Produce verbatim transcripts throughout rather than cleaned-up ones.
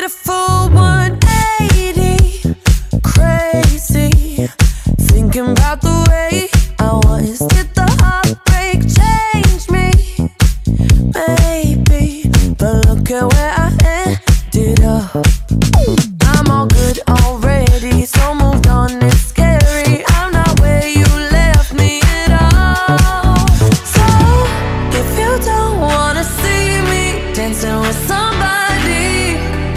full one eighty, crazy, thinking about the way I was. Did the heartbreak change me? Maybe, but look at where I ended up. I'm all good already, so moved on, it's scary. I'm not where you left me at all. So, if you don't wanna see me dancing with somebody,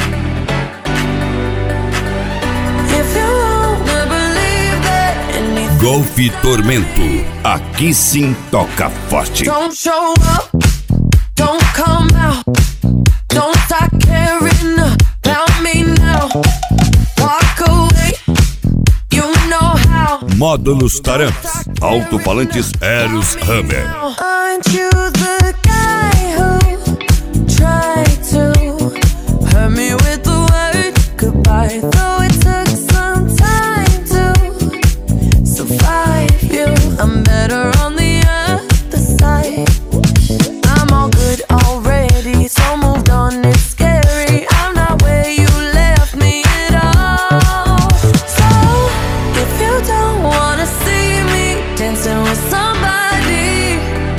if you wanna believe that anything, Golf Tormento, aqui sim toca forte. don't show up, don't come out, don't start caring about me now. Walk away, you know how. Módulos Taramps, alto-falantes Eros Hammer. Aren't you the guy who tried to hurt me with the word goodbye? Though it took some time to survive you, I'm better on the other side. I'm all good already, so moved on, it's scary. I'm not where you left me at all. So, if you don't wanna see me dancing with somebody,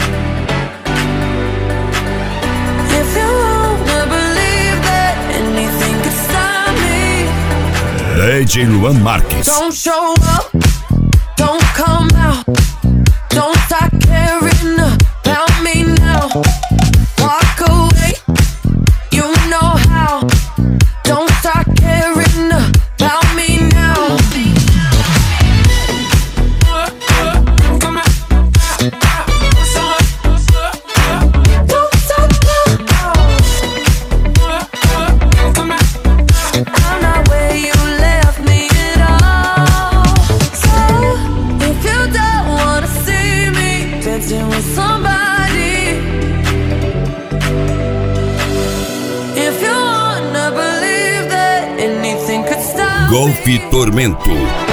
if you wanna believe that anything could stop me, D J Luan Marques. don't show up, don't come out, don't start caring about me now. Walk away, you know how. Don't start caring about me now. Don't stop now. I'm not where you left me at all. So, if you don't wanna see me dancing with somebody, if you wanna believe that anything could stop Golf Tormento.